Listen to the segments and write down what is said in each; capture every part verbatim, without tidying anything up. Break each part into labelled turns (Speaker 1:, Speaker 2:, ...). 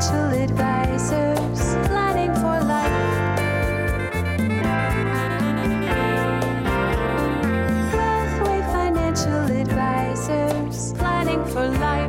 Speaker 1: Financial Advisors, planning for life. Wealthway Financial Advisors, planning for life.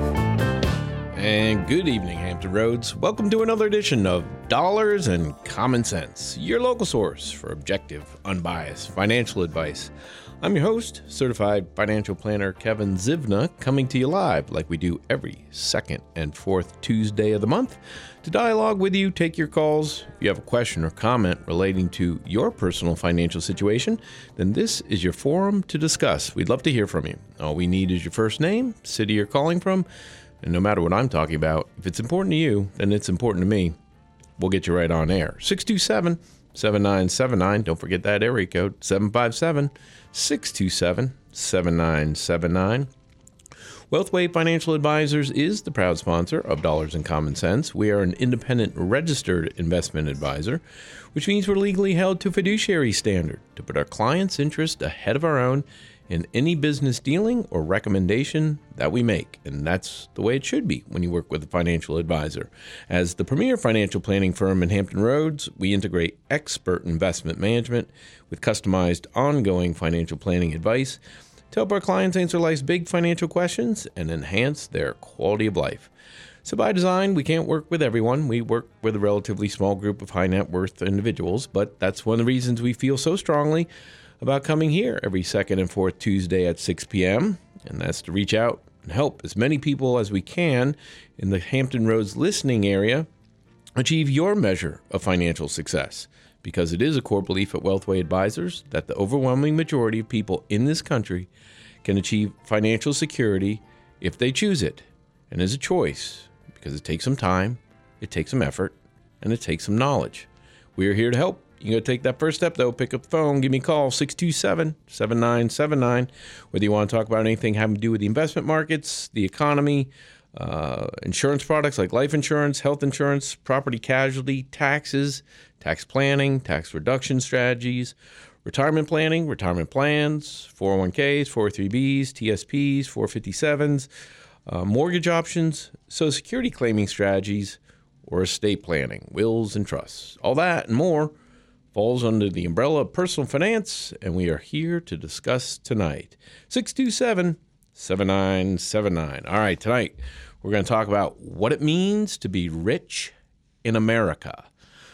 Speaker 2: And good evening, Hampton Roads. Welcome to another edition of Dollars and Common Sense, your local source for objective, unbiased financial advice. I'm your host, certified financial planner Kevin Zivna, coming to you live like we do every second and fourth Tuesday of the month to dialogue with you, take your calls. If you have a question or comment relating to your personal financial situation, then this is your forum to discuss. We'd love to hear from you. All we need is your first name, city you're calling from, and no matter what I'm talking about, if it's important to you, then it's important to me. We'll get you right on air. six two seven, seven nine seven nine. Don't forget that area code, seven five seven, six two seven, seven nine seven nine. Wealthway Financial Advisors is the proud sponsor of Dollars and Common Sense. We are an independent registered investment advisor, which means we're legally held to fiduciary standard to put our clients' interest ahead of our own in any business dealing or recommendation that we make. And that's the way it should be when you work with a financial advisor. As the premier financial planning firm in Hampton Roads, we integrate expert investment management with customized ongoing financial planning advice to help our clients answer life's big financial questions and enhance their quality of life. So by design, we can't work with everyone. We work with a relatively small group of high net worth individuals, but that's one of the reasons we feel so strongly about coming here every second and fourth Tuesday at six p.m., and that's to reach out and help as many people as we can in the Hampton Roads listening area achieve your measure of financial success, because it is a core belief at Wealthway Advisors that the overwhelming majority of people in this country can achieve financial security if they choose it, and is a choice because it takes some time, it takes some effort, and it takes some knowledge. We are here to help. You got to take that first step, though. Pick up the phone. Give me a call, six two seven, seven nine seven nine. Whether you want to talk about anything having to do with the investment markets, the economy, uh, insurance products like life insurance, health insurance, property casualty, taxes, tax planning, tax reduction strategies, retirement planning, retirement plans, four oh one k's, four oh three b's, T S P's, four fifty-sevens, uh, mortgage options, Social Security claiming strategies, or estate planning, wills and trusts. All that and more falls under the umbrella of personal finance, and we are here to discuss tonight. six two seven, seven nine seven nine. All right, tonight we're going to talk about what it means to be rich in America.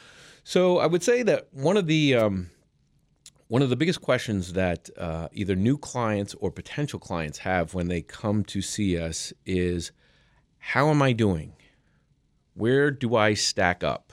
Speaker 2: So I would say that one of the um, one of the biggest questions that uh, either new clients or potential clients have when they come to see us is, how am I doing? Where do I stack up?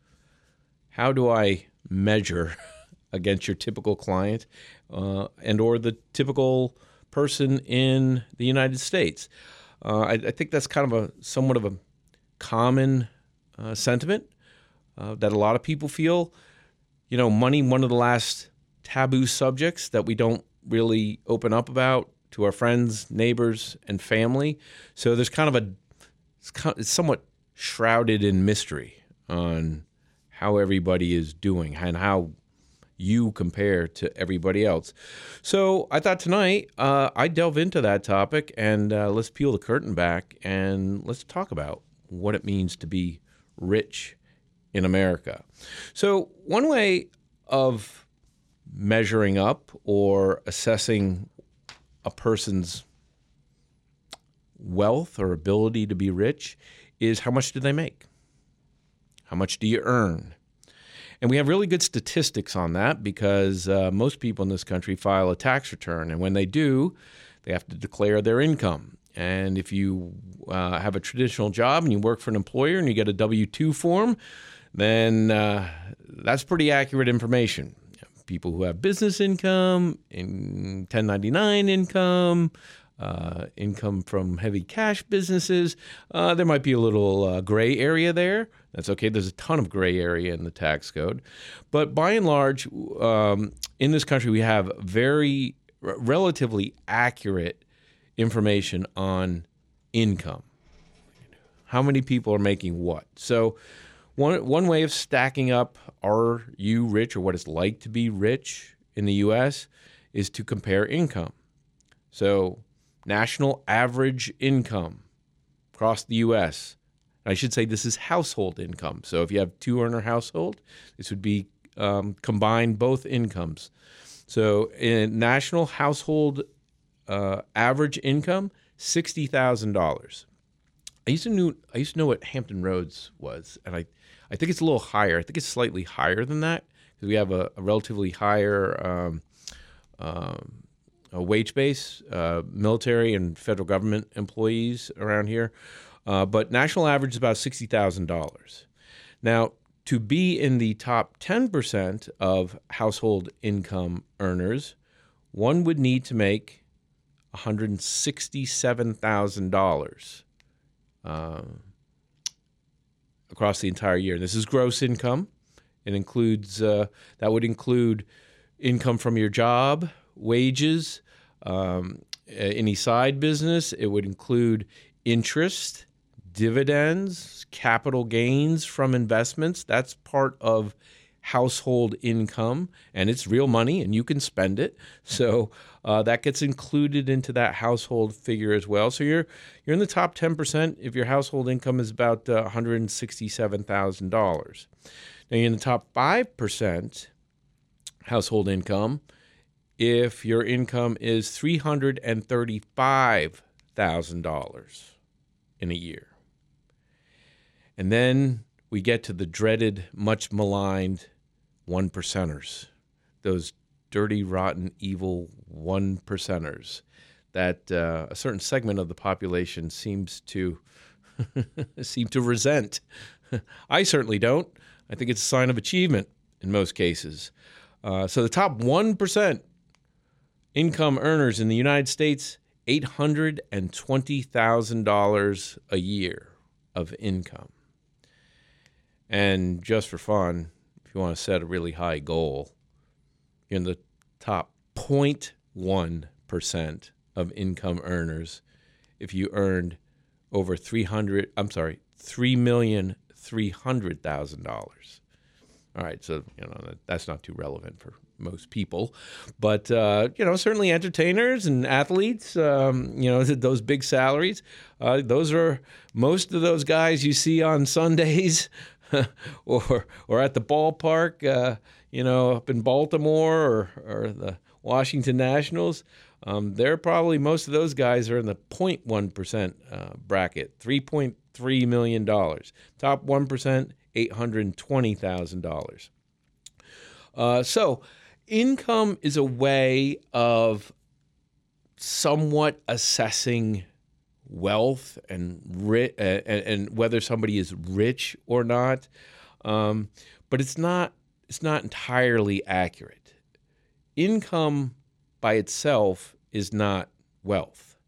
Speaker 2: How do I measure against your typical client uh, and or the typical person in the United States? Uh, I, I think that's kind of a somewhat of a common uh, sentiment uh, that a lot of people feel. You know, money, one of the last taboo subjects that we don't really open up about to our friends, neighbors, and family. So there's kind of a, it's, kind of, it's somewhat shrouded in mystery on how everybody is doing and how you compare to everybody else. So I thought tonight uh, I'd delve into that topic, and uh, let's peel the curtain back and let's talk about what it means to be rich in America. So one way of measuring up or assessing a person's wealth or ability to be rich is, how much do they make? How much do you earn? And we have really good statistics on that because uh, most people in this country file a tax return. And when they do, they have to declare their income. And if you uh, have a traditional job and you work for an employer and you get a W two form, then uh, that's pretty accurate information. People who have business income, in ten ninety-nine income, Uh, income from heavy cash businesses, uh, there might be a little uh, gray area there. That's okay. There's a ton of gray area in the tax code. But by and large, um, in this country, we have very r- relatively accurate information on income. How many people are making what? So one, one way of stacking up, are you rich, or what it's like to be rich in the U S, is to compare income. So national average income across the U S, I should say this is household income. So if you have two earner household, this would be um, combined both incomes. So in national household uh, average income, sixty thousand dollars. I used to know I used to know what Hampton Roads was, and I, I think it's a little higher. I think it's slightly higher than that because we have a, a relatively higher um, um, a wage base, uh, military and federal government employees around here. Uh, but national average is about sixty thousand dollars. Now, to be in the top ten percent of household income earners, one would need to make one hundred sixty-seven thousand dollars uh, across the entire year. This is gross income. It includes, uh, that would include income from your job, wages, um, any side business. It would include interest, dividends, capital gains from investments. That's part of household income, and it's real money, and you can spend it. So uh, that gets included into that household figure as well. So you're you're in the top ten percent if your household income is about uh, one hundred sixty-seven thousand dollars. Now you're in the top five percent household income if your income is three hundred thirty-five thousand dollars in a year. And then we get to the dreaded, much maligned one percenters, those dirty, rotten, evil one percenters that uh, a certain segment of the population seems to seem to resent. I certainly don't. I think it's a sign of achievement in most cases. Uh, so the top one percent income earners in the United States, eight hundred twenty thousand dollars a year of income. And just for fun, if you want to set a really high goal, you're in the top zero point one percent of income earners if you earned over three hundred, I'm sorry, three million three hundred thousand dollars. All right, so you know that, that's not too relevant for most people, but uh, you know certainly entertainers and athletes, um, you know those big salaries, uh, those are most of those guys you see on Sundays. or or at the ballpark, uh, you know, up in Baltimore or, or the Washington Nationals, um, they're probably, most of those guys are in the zero point one percent uh, bracket, three point three million dollars. Top one percent, eight hundred twenty thousand dollars. Uh, so income is a way of somewhat assessing wealth and, ri- uh, and and whether somebody is rich or not, um, but it's not it's not entirely accurate. Income by itself is not wealth.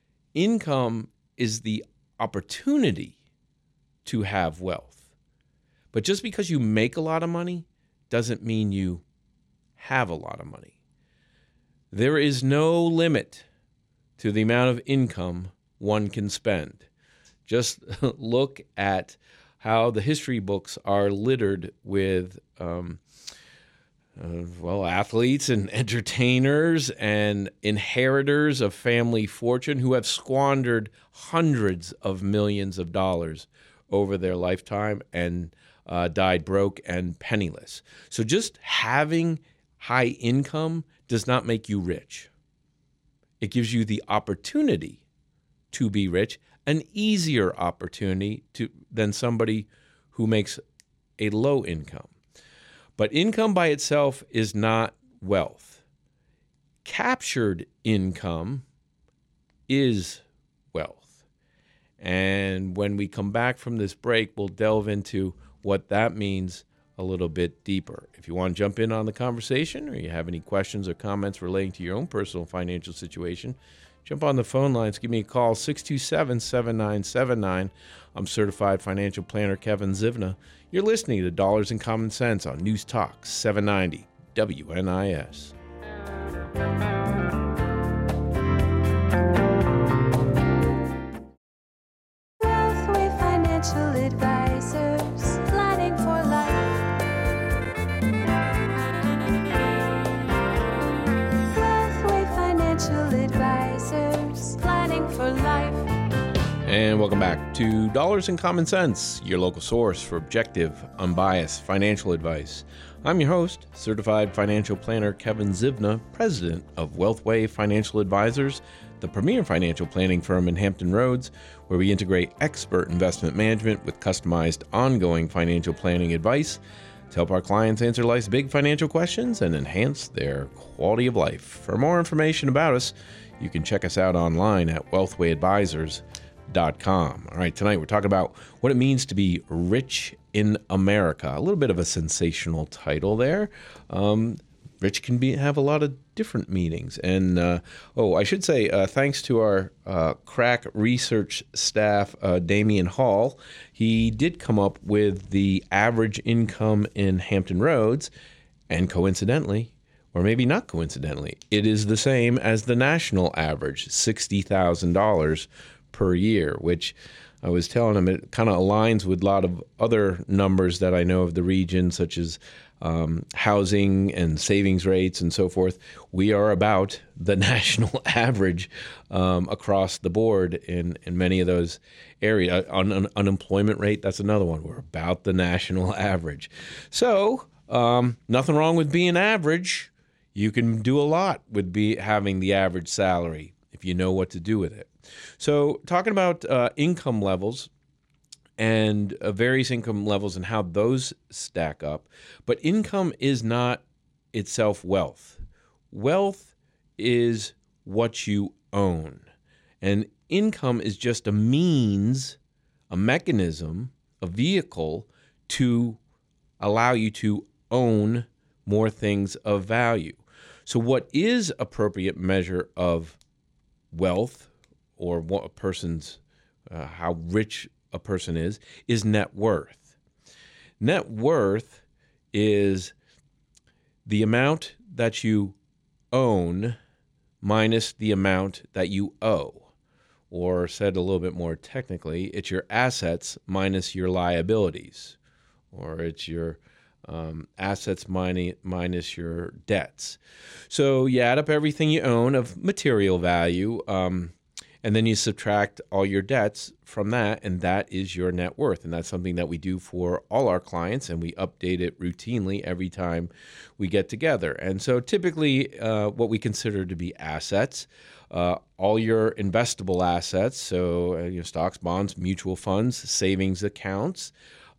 Speaker 2: Income is the opportunity to have wealth. But just because you make a lot of money doesn't mean you have a lot of money. There is no limit to the amount of income one can spend. Just look at how the history books are littered with, um, uh, well, athletes and entertainers and inheritors of family fortune who have squandered hundreds of millions of dollars over their lifetime and uh, died broke and penniless. So just having high income does not make you rich. It gives you the opportunity to be rich, an easier opportunity to than somebody who makes a low income. But income by itself is not wealth. Captured income is wealth. And when we come back from this break, we'll delve into what that means a little bit deeper. If you want to jump in on the conversation or you have any questions or comments relating to your own personal financial situation, jump on the phone lines. Give me a call, six two seven, seven nine seven nine. I'm certified financial planner Kevin Zivna. You're listening to Dollars and Common Sense on News Talk seven ninety W N I S.
Speaker 1: Wealthway Financial Advisors, planning for life. Wealthway Financial Advisors, planning for life.
Speaker 2: And welcome back to Dollars and Common Sense, your local source for objective, unbiased financial advice. I'm your host, certified financial planner Kevin Zivna, president of Wealthway Financial Advisors, the premier financial planning firm in Hampton Roads, where we integrate expert investment management with customized ongoing financial planning advice to help our clients answer life's big financial questions and enhance their quality of life. For more information about us, you can check us out online at wealthway advisors dot com. All right, tonight we're talking about what it means to be rich in America. A little bit of a sensational title there. Um, rich can be have a lot of different meanings. And, uh, oh, I should say uh, thanks to our uh, crack research staff, uh, Damian Hall. He did come up with the average income in Hampton Roads, and coincidentally, or maybe not coincidentally, it is the same as the national average, sixty thousand dollars per year, which I was telling him it kind of aligns with a lot of other numbers that I know of the region, such as um, housing and savings rates and so forth. We are about the national average um, across the board in, in many of those areas. Un- un- unemployment rate, that's another one. We're about the national average. So um, nothing wrong with being average. You can do a lot with be having the average salary if you know what to do with it. So talking about uh, income levels and uh, various income levels and how those stack up, but income is not itself wealth. Wealth is what you own, and income is just a means, a mechanism, a vehicle to allow you to own more things of value. So what is appropriate measure of wealth, or what a person's, uh, how rich a person is, is net worth. Net worth is the amount that you own minus the amount that you owe. Or said a little bit more technically, it's your assets minus your liabilities. Or it's your um, assets minus, minus your debts. So you add up everything you own of material value, um, and then you subtract all your debts from that, and that is your net worth. And that's something that we do for all our clients, and we update it routinely every time we get together. And so typically uh, what we consider to be assets, uh, all your investable assets, so uh, you know, stocks, bonds, mutual funds, savings accounts,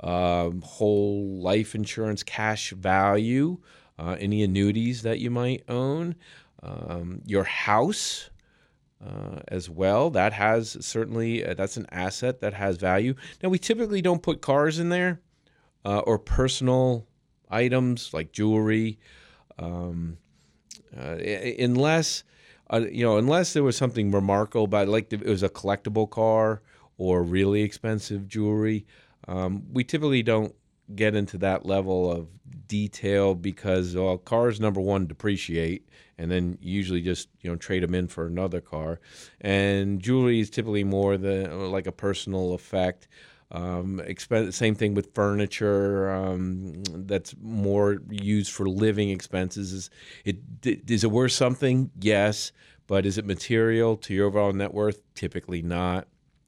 Speaker 2: um, whole life insurance, cash value, uh, any annuities that you might own, um, your house, Uh, as well. That has certainly, uh, that's an asset that has value. Now, we typically don't put cars in there uh, or personal items like jewelry, um, uh, unless, uh, you know, unless there was something remarkable about it, like it was a collectible car or really expensive jewelry. Um, we typically don't get into that level of detail because, well, cars, number one, depreciate, and then usually just, you know, trade them in for another car. And jewelry is typically more the like a personal effect. Um, expense, same thing with furniture. Um, that's more used for living expenses. Is it is it worth something? Yes, but is it material to your overall net worth? Typically not.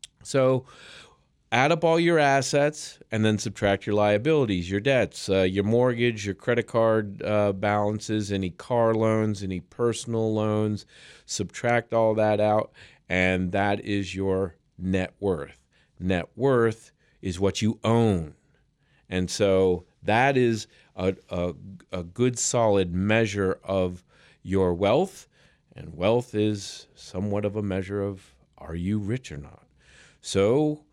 Speaker 2: So add up all your assets and then subtract your liabilities, your debts, uh, your mortgage, your credit card uh, balances, any car loans, any personal loans. Subtract all that out, and that is your net worth. Net worth is what you own. And so that is a, a, a good solid measure of your wealth, and wealth is somewhat of a measure of, are you rich or not? So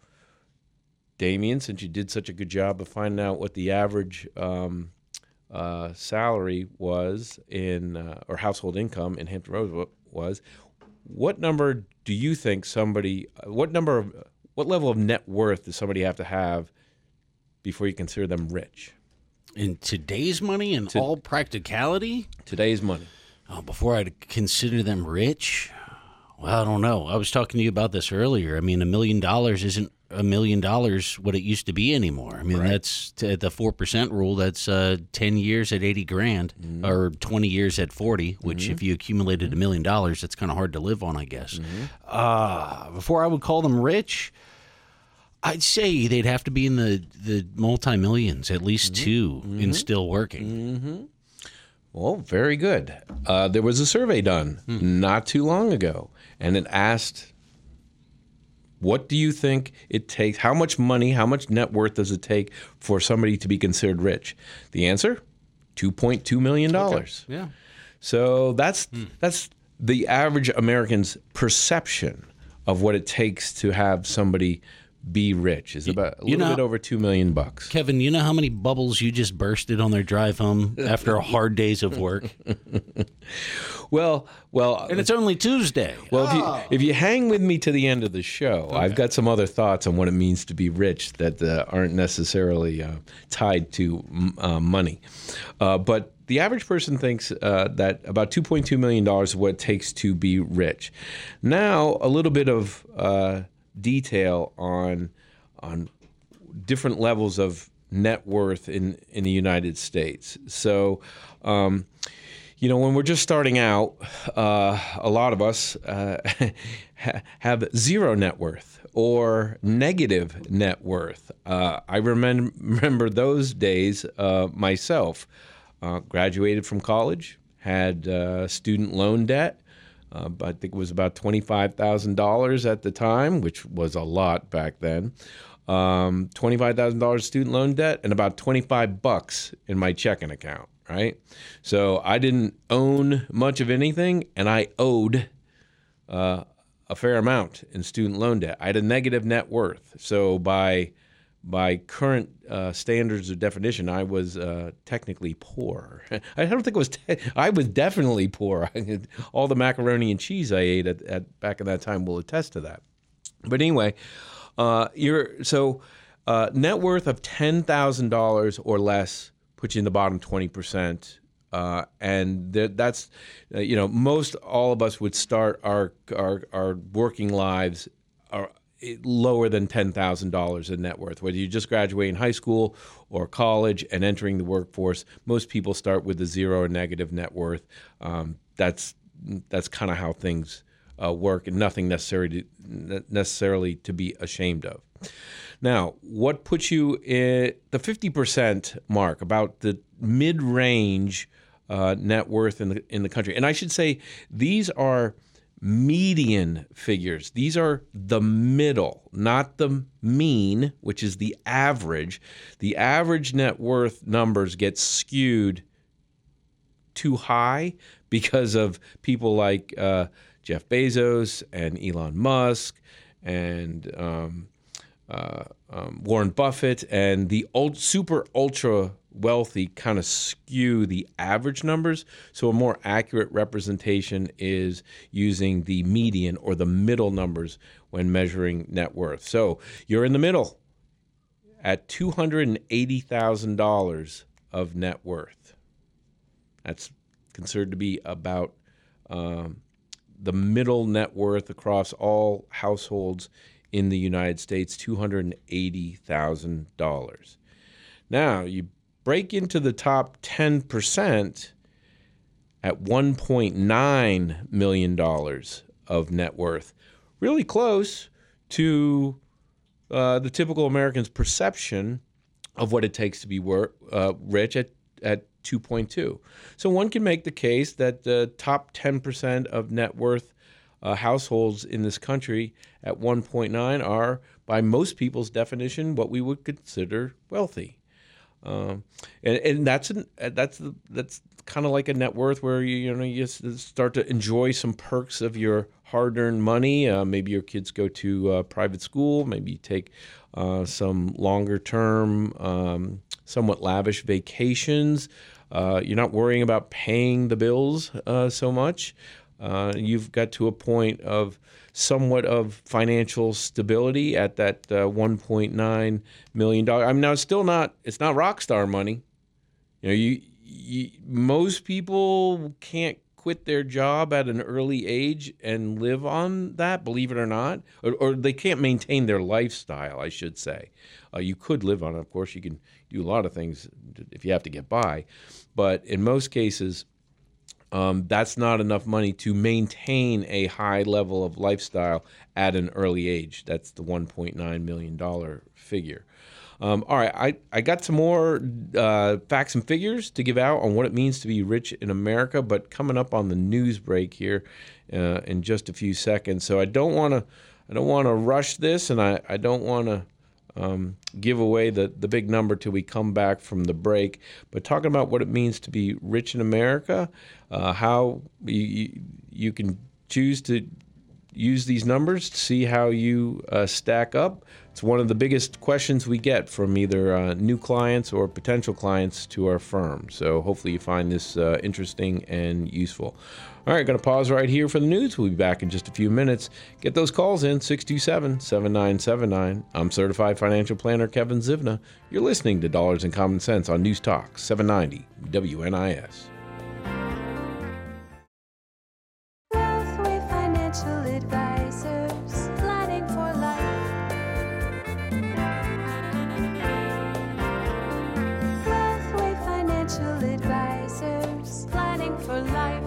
Speaker 2: Damian, since you did such a good job of finding out what the average um, uh, salary was in, uh, or household income in Hampton Roads was, what number do you think somebody, what number of, what level of net worth does somebody have to have before you consider them rich?
Speaker 3: In today's money and
Speaker 2: To-
Speaker 3: all practicality?
Speaker 2: Today's money.
Speaker 3: Oh, before I'd consider them rich? Well, I don't know. I was talking to you about this earlier. I mean, a million dollars isn't a million dollars what it used to be anymore. I mean,
Speaker 2: Right.
Speaker 3: that's t- the four percent rule. That's uh, ten years at eighty grand
Speaker 2: Mm-hmm.
Speaker 3: or twenty years at forty, which if you accumulated a million dollars, that's kind of hard to live on, I guess.
Speaker 2: Mm-hmm.
Speaker 3: Uh, before I would call them rich, I'd say they'd have to be in the, the multi-millions, at least mm-hmm. two, mm-hmm. and still working.
Speaker 2: Mm-hmm. Well, very good. Uh, there was a survey done hmm. not too long ago, and it asked, what do you think it takes? How much money, how much net worth does it take for somebody to be considered rich? The answer, two point two million dollars.
Speaker 3: Okay. Yeah.
Speaker 2: So that's hmm. that's the average American's perception of what it takes to have somebody be rich is about a little you know, bit over two million bucks.
Speaker 3: Kevin, you know how many bubbles you just bursted on their drive home after a hard days of work?
Speaker 2: well, well,
Speaker 3: and it's only Tuesday.
Speaker 2: Well,
Speaker 3: oh.
Speaker 2: if you if you hang with me to the end of the show, okay. I've got some other thoughts on what it means to be rich that uh, aren't necessarily uh, tied to uh, money. Uh, but the average person thinks uh, that about two point two million dollars is what it takes to be rich. Now, a little bit of uh, detail on on different levels of net worth in, in the United States. So, um, you know, when we're just starting out, uh, a lot of us uh, have zero net worth or negative net worth. Uh, I remember, remember those days uh, myself. Uh, graduated from college, had uh, student loan debt. Uh, I think it was about twenty-five thousand dollars at the time, which was a lot back then. Um, twenty-five thousand dollars student loan debt and about twenty-five bucks in my checking account, right? So I didn't own much of anything, and I owed uh, a fair amount in student loan debt. I had a negative net worth. So by by current uh, standards of definition, I was uh, technically poor. I don't think it was. Te- I was definitely poor. All the macaroni and cheese I ate at, at back in that time will attest to that. But anyway, uh, you're so uh, net worth of ten thousand dollars or less puts you in the bottom twenty percent. Uh, and th- that's uh, you know most all of us would start our our, our working lives are. lower than ten thousand dollars in net worth. Whether you just graduating high school or college and entering the workforce, most people start with a zero or negative net worth. Um, that's that's kind of how things uh, work, and nothing necessarily to, necessarily to be ashamed of. Now, what puts you in the fifty percent mark, about the mid-range uh, net worth in the in the country? And I should say these are median figures. These are the middle, not the mean, which is the average. The average net worth numbers get skewed too high because of people like uh, Jeff Bezos and Elon Musk and um, uh, um, Warren Buffett, and the old, super ultra wealthy kind of skew the average numbers. So a more accurate representation is using the median or the middle numbers when measuring net worth. So you're in the middle at two hundred eighty thousand dollars of net worth. That's considered to be about um, the middle net worth across all households in the United States, two hundred eighty thousand dollars. Now, you break into the top ten percent at one point nine million dollars of net worth. Really close to uh, the typical American's perception of what it takes to be wor- uh, rich at, at two point two. So one can make the case that the top ten percent of net worth uh, households in this country at one point nine are, by most people's definition, what we would consider wealthy. Um, and, and that's an, that's that's kind of like a net worth where you you know you start to enjoy some perks of your hard-earned money. Uh, maybe your kids go to uh, private school. Maybe you take uh, some longer-term, um, somewhat lavish vacations. Uh, you're not worrying about paying the bills uh, so much. Uh, you've got to a point of somewhat of financial stability at that uh, one point nine million dollars. I mean, now it's still not, it's not rock star money. You know, you, you most people can't quit their job at an early age and live on that, believe it or not, or, or they can't maintain their lifestyle, I should say. Uh, you could live on it. Of course, you can do a lot of things if you have to get by. But in most cases, um, that's not enough money to maintain a high level of lifestyle at an early age. That's the one point nine million dollars figure. Um, all right, I, I got some more uh, facts and figures to give out on what it means to be rich in America, but coming up on the news break here uh, in just a few seconds. So I don't want to I don't want to rush this, and I, I don't want to um, give away the, the big number till we come back from the break. But talking about what it means to be rich in America, uh, how you, you can choose to use these numbers to see how you uh, stack up. It's one of the biggest questions we get from either uh, new clients or potential clients to our firm. So hopefully you find this uh, interesting and useful. All right, going to pause right here for the news. We'll be back in just a few minutes. Get those calls in, six two seven, seven nine seven nine. I'm Certified Financial Planner Kevin Zivna. You're listening to Dollars and Common Sense on News Talk seven ninety W N I S.
Speaker 1: Wealthway Financial Advisors, planning for life. Wealthway Financial Advisors, planning for life.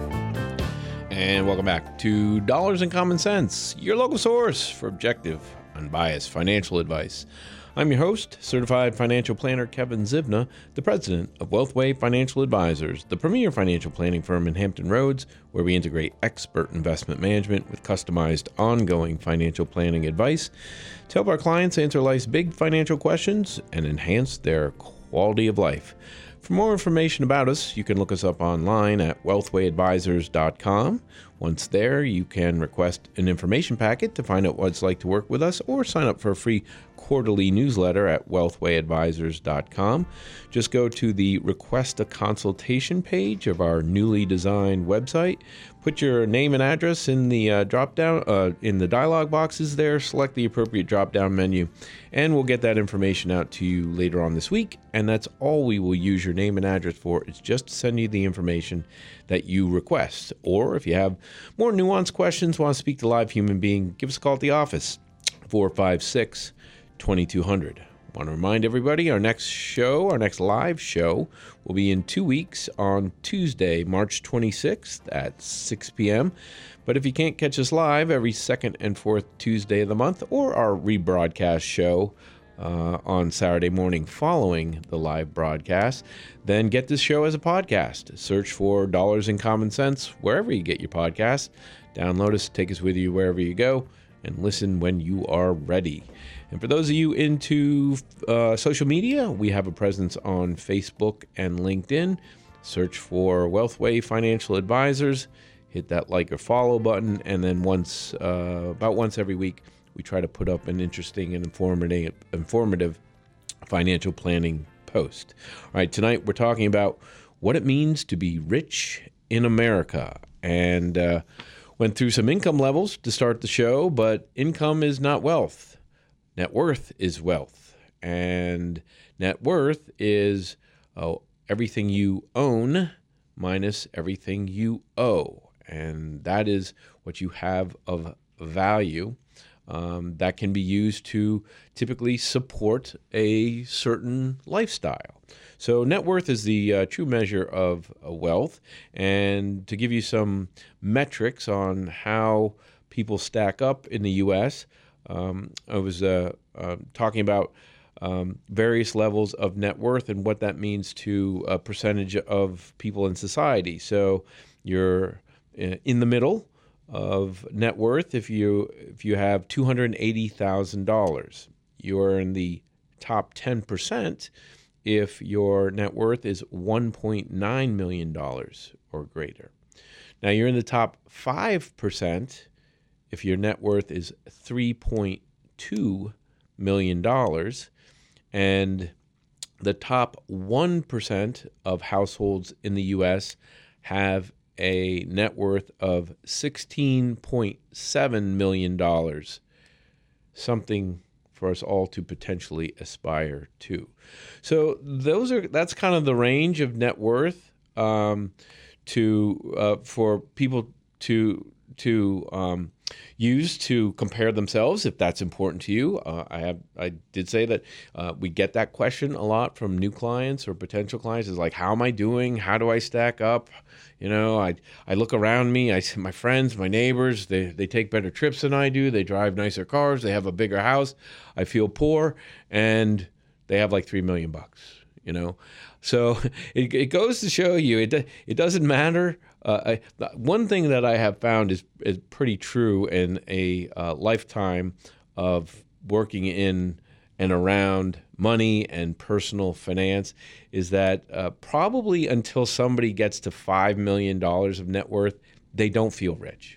Speaker 2: And welcome back to Dollars and Common Sense, your local source for objective, unbiased financial advice. I'm your host, Certified Financial Planner Kevin Zivna, the president of Wealthway Financial Advisors, the premier financial planning firm in Hampton Roads, where we integrate expert investment management with customized ongoing financial planning advice to help our clients answer life's big financial questions and enhance their quality of life. For more information about us, you can look us up online at wealthway advisors dot com. Once there, you can request an information packet to find out what it's like to work with us or sign up for a free quarterly newsletter at wealthway advisors dot com. Just go to the Request a Consultation page of our newly designed website. Put your name and address in the uh, drop down uh, in the dialog boxes there. Select the appropriate drop down menu, and we'll get that information out to you later on this week. And that's all we will use your name and address for. It's just to send you the information that you request. Or if you have more nuanced questions, want to speak to a live human being, give us a call at the office, four five six, two two zero zero. Want to remind everybody our next show, our next live show, will be in two weeks on Tuesday, March twenty-sixth at six p.m. But if you can't catch us live every second and fourth Tuesday of the month, or our rebroadcast show uh, on Saturday morning following the live broadcast, then get this show as a podcast. Search for Dollars and Common Sense wherever you get your podcasts. Download us, take us with you wherever you go, and listen when you are ready. And for those of you into uh, social media, we have a presence on Facebook and LinkedIn. Search for Wealthway Financial Advisors. Hit that like or follow button, and then once, uh, about once every week, we try to put up an interesting and informative, informative financial planning post. All right, tonight we're talking about what it means to be rich in America, and uh, went through some income levels to start the show, but income is not wealth. Net worth is wealth, and net worth is uh, everything you own minus everything you owe, and that is what you have of value um, that can be used to typically support a certain lifestyle. So net worth is the uh, true measure of uh, wealth, and to give you some metrics on how people stack up in the U S, Um, I was uh, uh, talking about um, various levels of net worth and what that means to a percentage of people in society. So you're in the middle of net worth if you if you have two hundred eighty thousand dollars. You're in the top ten percent if your net worth is one point nine million dollars or greater. Now you're in the top five percent if your net worth is three point two million dollars, and the top one percent of households in the U S have a net worth of sixteen point seven million dollars, something for us all to potentially aspire to. So those are that's kind of the range of net worth um, to uh, for people to to um, use to compare themselves if that's important to you. Uh, I have I did say that uh, we get that question a lot from new clients or potential clients is like, how am I doing? How do I stack up? You know, I I look around me, I see my friends, my neighbors, they, they take better trips than I do. They drive nicer cars. They have a bigger house. I feel poor, and they have like three million bucks, you know? So it, it goes to show you, it, it doesn't matter. Uh, I, one thing that I have found is, is pretty true in a uh, lifetime of working in and around money and personal finance is that uh, probably until somebody gets to five million dollars of net worth, they don't feel rich.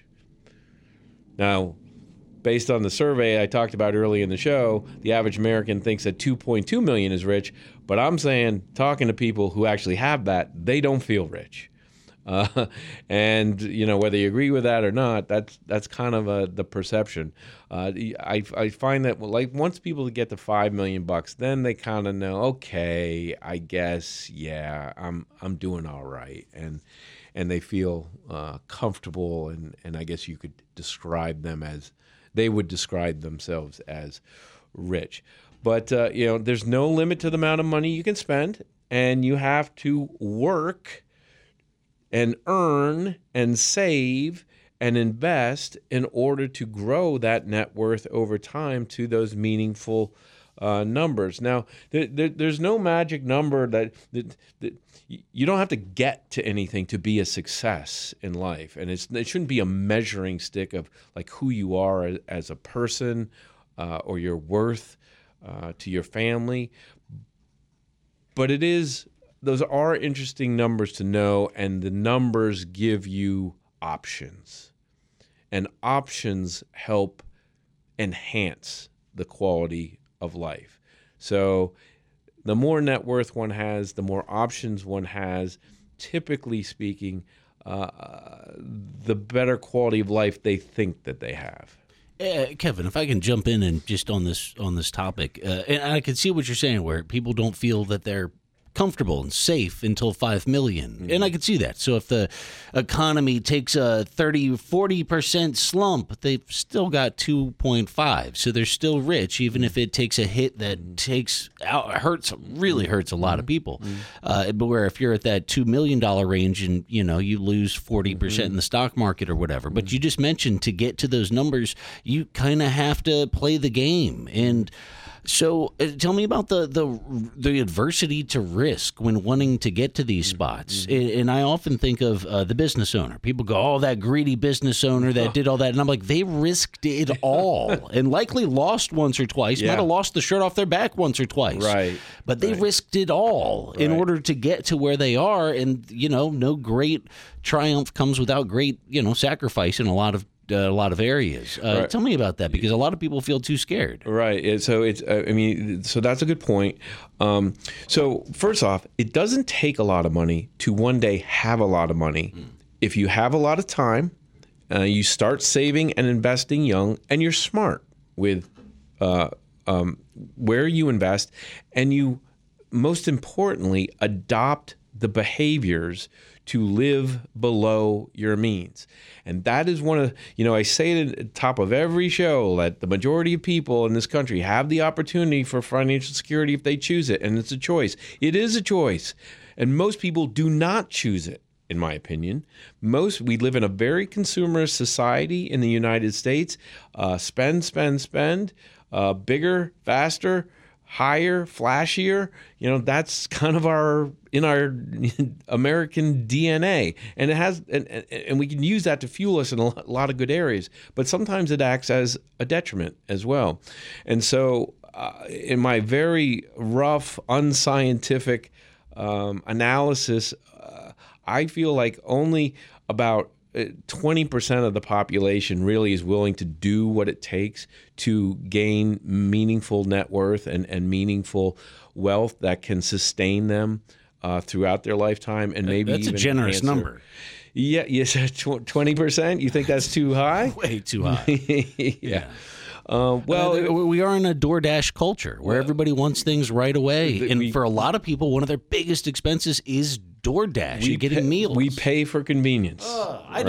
Speaker 2: Now, based on the survey I talked about early in the show, the average American thinks that two point two million dollars is rich, but I'm saying, talking to people who actually have that, they don't feel rich. Uh, and, you know, whether you agree with that or not, that's that's kind of a, the perception. Uh, I, I find that, like, once people get to five million bucks, then they kind of know, okay, I guess, yeah, I'm I'm doing all right. And and they feel uh, comfortable, and, and I guess you could describe them as, they would describe themselves as rich. But, uh, you know, there's no limit to the amount of money you can spend, and you have to work and earn and save and invest in order to grow that net worth over time to those meaningful uh, numbers. Now, there, there, there's no magic number that, that, that you don't have to get to anything to be a success in life. And it's, it shouldn't be a measuring stick of like who you are as, as a person uh, or your worth uh, to your family. But it is, those are interesting numbers to know, and the numbers give you options. And options help enhance the quality of life. So the more net worth one has, the more options one has, typically speaking, uh, the better quality of life they think that they have.
Speaker 3: Uh, Kevin, if I can jump in and just on this on this topic, uh, and I can see what you're saying, where people don't feel that they're comfortable and safe until five million. Mm-hmm. And I could see that. So if the economy takes a thirty, forty percent slump, they've still got two point five. So they're still rich, even if it takes a hit that mm-hmm. takes out, hurts, really hurts a lot mm-hmm. of people. Mm-hmm. Uh, but where if you're at that two million dollars range and, you know, you lose forty percent mm-hmm. in the stock market or whatever, but mm-hmm. you just mentioned to get to those numbers, you kind of have to play the game. And so uh, tell me about the, the the adversity to risk when wanting to get to these spots. Mm-hmm. And, and I often think of uh, the business owner. People go, oh, that greedy business owner that did all that. And I'm like, they risked it all and likely lost once or twice, yeah. might have lost the shirt off their back once or twice.
Speaker 2: Right.
Speaker 3: But they
Speaker 2: right.
Speaker 3: risked it all right. in order to get to where they are. And, you know, no great triumph comes without great, you know, sacrifice in a lot of Uh, a lot of areas. Uh, right. Tell me about that, because a lot of people feel too scared.
Speaker 2: Right. It, so it's. Uh, I mean, so that's a good point. Um, so first off, it doesn't take a lot of money to one day have a lot of money. Mm. If you have a lot of time, uh, you start saving and investing young, and you're smart with uh, um, where you invest, and you, most importantly, adopt the behaviors to live below your means. And that is one of, you know, I say it at the top of every show that the majority of people in this country have the opportunity for financial security if they choose it. And it's a choice. It is a choice. And most people do not choose it, in my opinion. Most, we live in a very consumerist society in the United States. Uh, spend, spend, spend, uh, bigger, faster, higher, flashier. You know, that's kind of our, in our American D N A. And it has, and, and we can use that to fuel us in a lot of good areas, but sometimes it acts as a detriment as well. And so uh, in my very rough, unscientific um, analysis, uh, I feel like only about twenty percent of the population really is willing to do what it takes to gain meaningful net worth and, and meaningful wealth that can sustain them uh, throughout their lifetime, and maybe
Speaker 3: that's
Speaker 2: even
Speaker 3: a generous
Speaker 2: answer. number.
Speaker 3: Yeah,
Speaker 2: yes, twenty percent. You think that's too high?
Speaker 3: Way too high.
Speaker 2: yeah.
Speaker 3: yeah.
Speaker 2: Uh, well,
Speaker 3: uh, we are in a DoorDash culture where well, everybody wants things right away, and
Speaker 2: we,
Speaker 3: for a lot of people, one of their biggest expenses is DoorDash.
Speaker 2: We
Speaker 3: You're getting
Speaker 2: pay,
Speaker 3: meals.
Speaker 2: We pay for convenience.
Speaker 3: Uh, I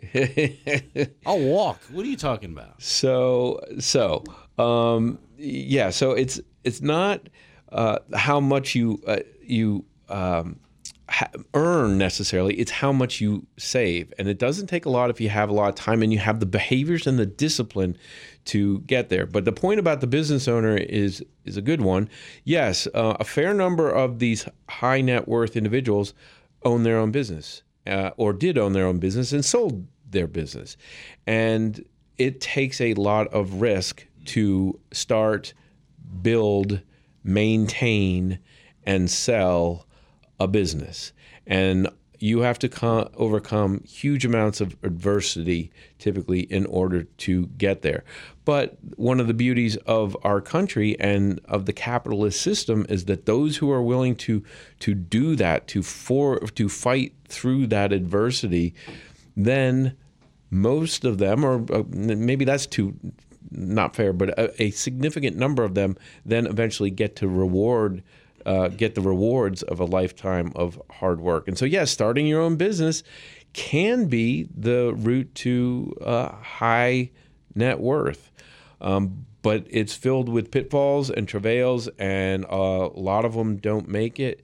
Speaker 2: right?
Speaker 3: don't. I'll walk. What are you talking about?
Speaker 2: So, so, um, yeah. So it's it's not uh, how much you uh, you um, ha- earn necessarily. It's how much you save, and it doesn't take a lot if you have a lot of time and you have the behaviors and the discipline to get there. But the point about the business owner is is a good one. Yes, uh, a fair number of these high net worth individuals own their own business uh, or did own their own business and sold their business, and it takes a lot of risk to start, build, maintain, and sell a business. And you have to co- overcome huge amounts of adversity typically in order to get there. But one of the beauties of our country and of the capitalist system is that those who are willing to to do that, to for to fight through that adversity, then most of them, or uh, maybe that's too not fair, but a, a significant number of them then eventually get to reward Uh, get the rewards of a lifetime of hard work. And so, yes, starting your own business can be the route to uh, high net worth. Um, but it's filled with pitfalls and travails, and uh, a lot of them don't make it.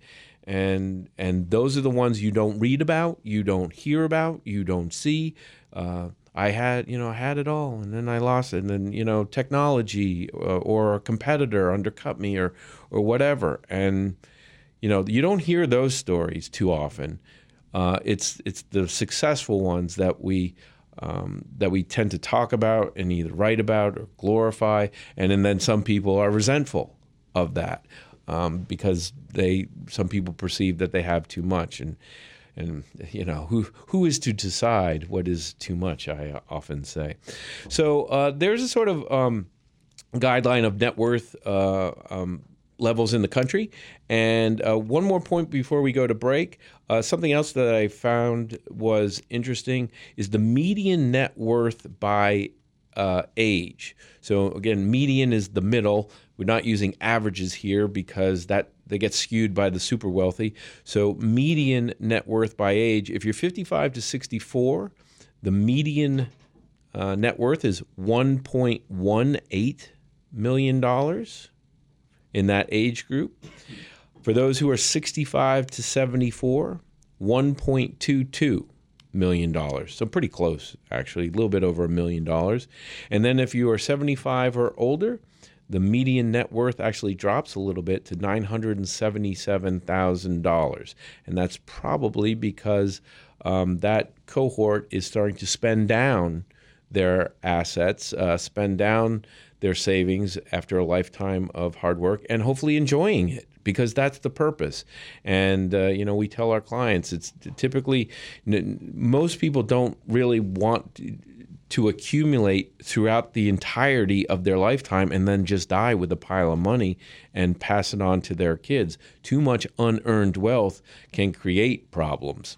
Speaker 2: And and those are the ones you don't read about, you don't hear about, you don't see. Uh, I had, you know, I had it all, and then I lost it, and then, you know, technology uh, or a competitor undercut me, or or whatever. And you know, you don't hear those stories too often. Uh, it's it's the successful ones that we um, that we tend to talk about and either write about or glorify, and, and then some people are resentful of that um, because they some people perceive that they have too much. And And, you know, who who is to decide what is too much, I often say. So uh, there's a sort of um, guideline of net worth uh, um, levels in the country. And uh, one more point before we go to break. Uh, something else that I found was interesting is the median net worth by uh, age. So, again, median is the middle. We're not using averages here because that they get skewed by the super wealthy. So median net worth by age, if you're fifty-five to sixty-four, the median uh, net worth is one point one eight million dollars in that age group. For those who are sixty-five to seventy-four, one point two two million dollars. So pretty close, actually, a little bit over a million dollars. And then if you are seventy-five or older, the median net worth actually drops a little bit to nine hundred seventy-seven thousand dollars. And that's probably because um, that cohort is starting to spend down their assets, uh, spend down their savings after a lifetime of hard work, and hopefully enjoying it, because that's the purpose. And, uh, you know, we tell our clients, it's typically, n- most people don't really want to, to accumulate throughout the entirety of their lifetime and then just die with a pile of money and pass it on to their kids. Too much unearned wealth can create problems.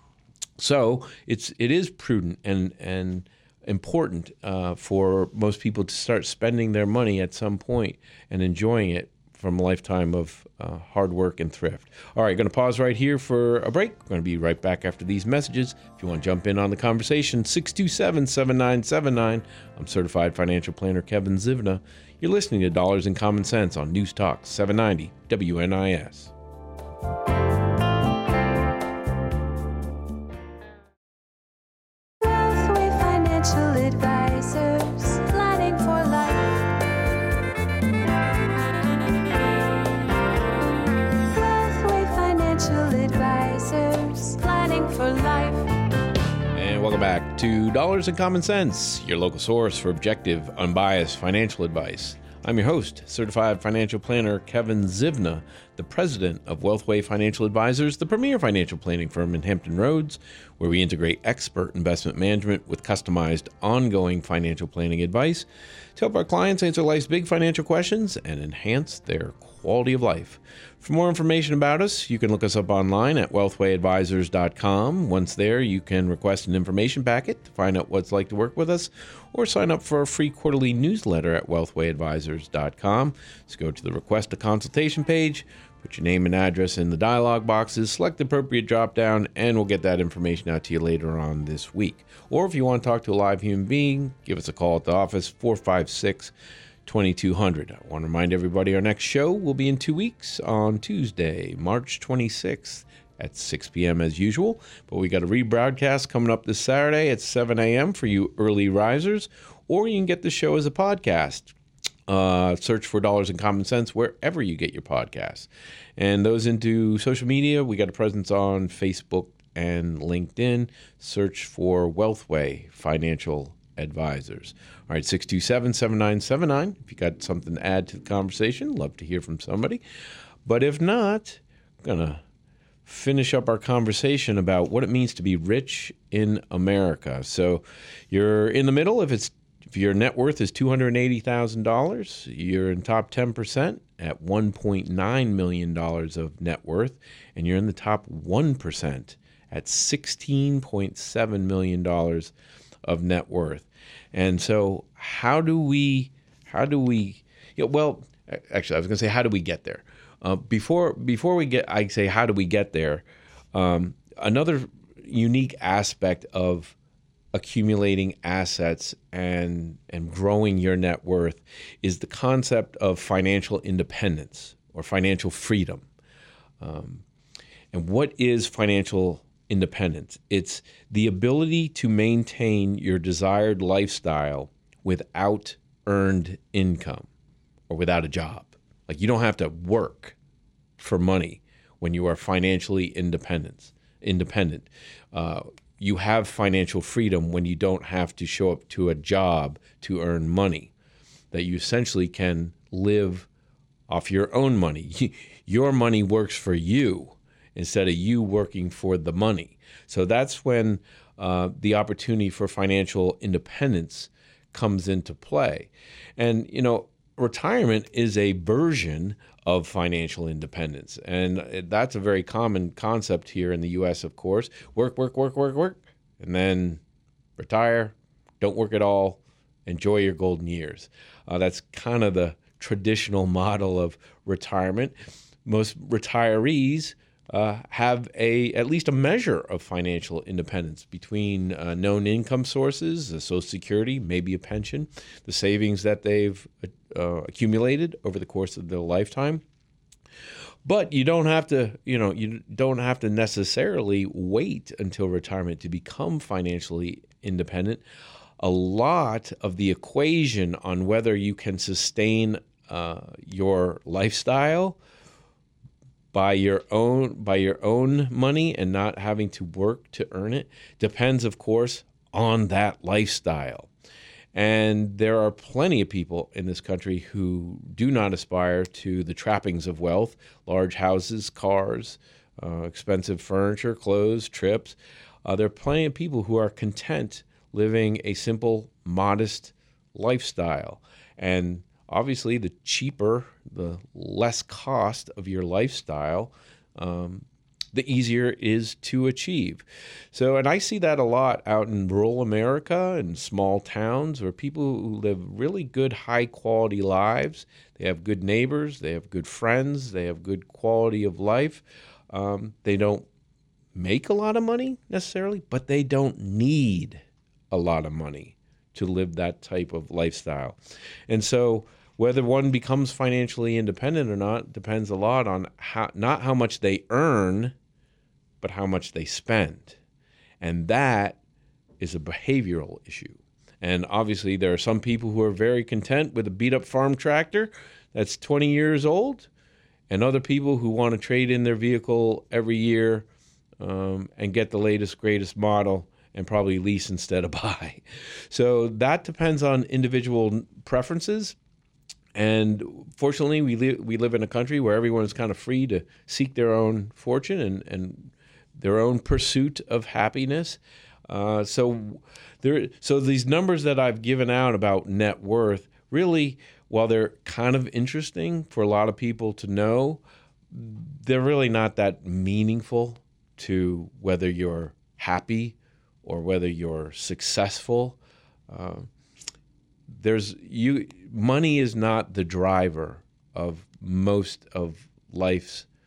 Speaker 2: So it's it is prudent and and important uh, for most people to start spending their money at some point and enjoying it from a lifetime of uh, hard work and thrift. All right, going to pause right here for a break. We're going to be right back after these messages. If you want to jump in on the conversation, six two seven, seven nine seven nine. I'm certified financial planner Kevin Zivna. You're listening to Dollars and Common Sense on News Talk seven ninety W N I S.
Speaker 1: Wealthway Financial Advisors, planning for life. Wealthway Financial Advisors, planning for life.
Speaker 2: And welcome back to Dollars and Common Sense, your local source for objective, unbiased financial advice. I'm your host, certified financial planner Kevin Zivna, the president of Wealthway Financial Advisors, the premier financial planning firm in Hampton Roads, where we integrate expert investment management with customized, ongoing financial planning advice to help our clients answer life's big financial questions and enhance their quality of life. For more information about us, you can look us up online at wealthway advisors dot com. Once there, you can request an information packet to find out what it's like to work with us, or sign up for a free quarterly newsletter at wealthway advisors dot com. Just go to the Request a Consultation page, Put your name and address in the dialog boxes, select the appropriate drop down, and we'll get that information out to you later on this week. Or if you want to talk to a live human being, give us a call at the office, four five six, two two zero zero. I want to remind everybody our next show will be in two weeks on Tuesday, March twenty-sixth at six p.m. as usual. But we got a rebroadcast coming up this Saturday at seven a.m. for you early risers, or you can get the show as a podcast. Uh, search for Dollars and Common Sense wherever you get your podcasts. And those into social media, we got a presence on Facebook and LinkedIn. Search for Wealthway Financial Advisors. All right, six two seven, seven nine seven nine. If you got something to add to the conversation, love to hear from somebody. But if not, I'm going to finish up our conversation about what it means to be rich in America. So you're in the middle. If it's If your net worth is two hundred eighty thousand dollars, you're in top ten percent at one point nine million dollars of net worth, and you're in the top one percent at sixteen point seven million dollars of net worth. And so how do we, how do we, you know, well, actually, I was going to say, how do we get there? Uh, before before we get, I say, how do we get there? Um, another unique aspect of accumulating assets and and growing your net worth is the concept of financial independence or financial freedom. Um, and what is financial independence? It's the ability to maintain your desired lifestyle without earned income or without a job. Like, you don't have to work for money when you are financially independent. Independent. Uh, You have financial freedom when you don't have to show up to a job to earn money, that you essentially can live off your own money. Your money works for you instead of you working for the money. So that's when uh, the opportunity for financial independence comes into play. And, you know, retirement is a version of financial independence. And that's a very common concept here in the U S, of course. Work, work, work, work, work, and then retire, don't work at all, enjoy your golden years. Uh, that's kind of the traditional model of retirement. Most retirees uh, have a at least a measure of financial independence between uh, known income sources, the Social Security, maybe a pension, the savings that they've uh, accumulated over the course of their lifetime. But you don't have to, you know, you don't have to necessarily wait until retirement to become financially independent. A lot of the equation on whether you can sustain uh, your lifestyle by your own by your own money and not having to work to earn it depends, of course, on that lifestyle. And there are plenty of people in this country who do not aspire to the trappings of wealth: large houses, cars, uh, expensive furniture, clothes, trips. Uh, there are plenty of people who are content living a simple, modest lifestyle. And obviously, the cheaper, the less cost of your lifestyle, um, the easier it is to achieve. So, and I see that a lot out in rural America and small towns where people who live really good, high-quality lives. They have good neighbors, they have good friends, they have good quality of life. Um, they don't make a lot of money necessarily, but they don't need a lot of money to live that type of lifestyle. And so whether one becomes financially independent or not depends a lot on how, not how much they earn, but how much they spend. And that is a behavioral issue. And obviously there are some people who are very content with a beat-up farm tractor that's twenty years old, and other people who want to trade in their vehicle every year um, and get the latest, greatest model and probably lease instead of buy. So that depends on individual preferences. And fortunately, we, li- we live in a country where everyone is kind of free to seek their own fortune and, and their own pursuit of happiness. Uh, so there, so these numbers that I've given out about net worth, really, while they're kind of interesting for a lot of people to know, they're really not that meaningful to whether you're happy or whether you're successful. Uh, there's you. Money is not the driver of most of life's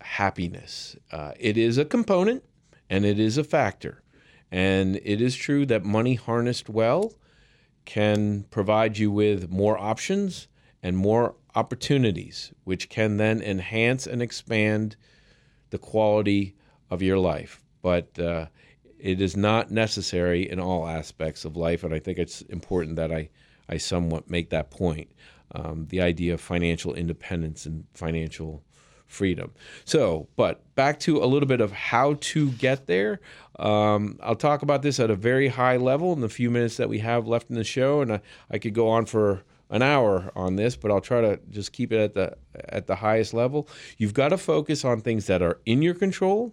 Speaker 2: happiness. Uh, it is a component and it is a factor. And it is true that money harnessed well can provide you with more options and more opportunities, which can then enhance and expand the quality of your life. But uh, it is not necessary in all aspects of life, and I think it's important that I, I somewhat make that point, um, the idea of financial independence and financial freedom. So, but back to a little bit of how to get there. Um, I'll talk about this at a very high level in the few minutes that we have left in the show, and I, I could go on for an hour on this, but I'll try to just keep it at the at the highest level. You've got to focus on things that are in your control.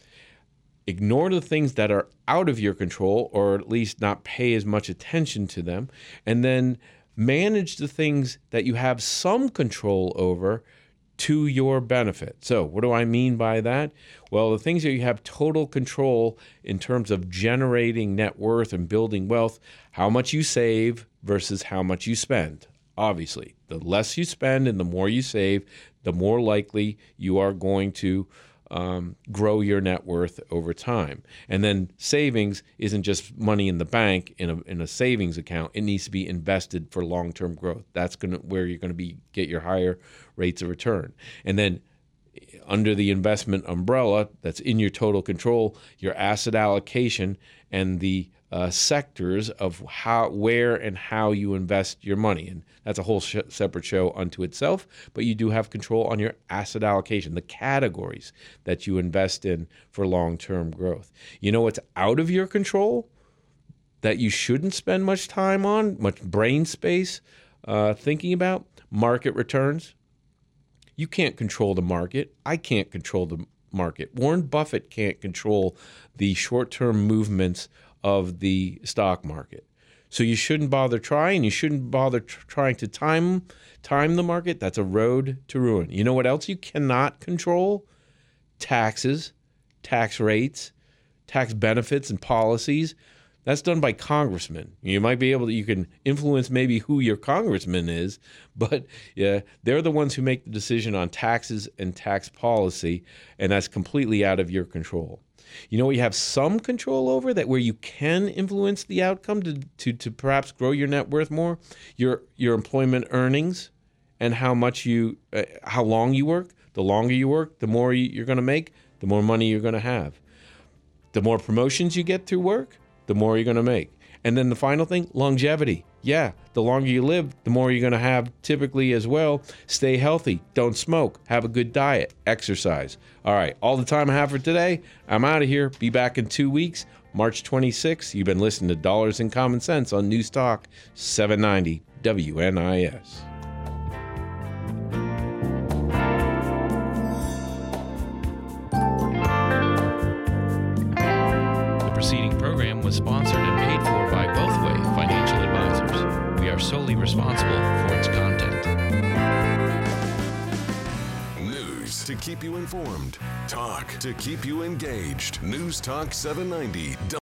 Speaker 2: Ignore the things that are out of your control, or at least not pay as much attention to them, and then manage the things that you have some control over to your benefit. So what do I mean by that? Well, the things that you have total control in terms of generating net worth and building wealth, how much you save versus how much you spend. Obviously, the less you spend and the more you save, the more likely you are going to um, grow your net worth over time. And then savings isn't just money in the bank in a in a savings account. It needs to be invested for long-term growth. That's gonna where you're going to be get your higher rates of return. And then under the investment umbrella that's in your total control, your asset allocation and the uh, sectors of how, where, and how you invest your money. And that's a whole sh- separate show unto itself, but you do have control on your asset allocation, the categories that you invest in for long-term growth. You know what's out of your control that you shouldn't spend much time on, much brain space uh, thinking about? Market returns. You can't control the market. I can't control the market. Warren Buffett can't control the short-term movements of the stock market. So you shouldn't bother trying. You shouldn't bother tr- trying to time time the market. That's a road to ruin. You know what else you cannot control? Taxes, tax rates, tax benefits and policies. That's done by congressmen. You might be able to, you can influence maybe who your congressman is, but yeah, they're the ones who make the decision on taxes and tax policy, and that's completely out of your control. You know what you have some control over, that where you can influence the outcome to, to, to perhaps grow your net worth more? Your your employment earnings and how much you, uh, how long you work. The longer you work, the more you, you're going to make, the more money you're going to have. The more promotions you get through work, the more you're going to make. And then the final thing, longevity. Yeah, the longer you live, the more you're going to have typically as well. Stay healthy. Don't smoke. Have a good diet. Exercise. All right, all the time I have for today. I'm out of here. Be back in two weeks, March twenty-sixth. You've been listening to Dollars and Common Sense on News Talk seven ninety W N I S.
Speaker 4: Preceding program was sponsored and paid for by Wealthway Financial Advisors. We are solely responsible for its content.
Speaker 5: News to keep you informed. Talk to keep you engaged. News Talk seven ninety.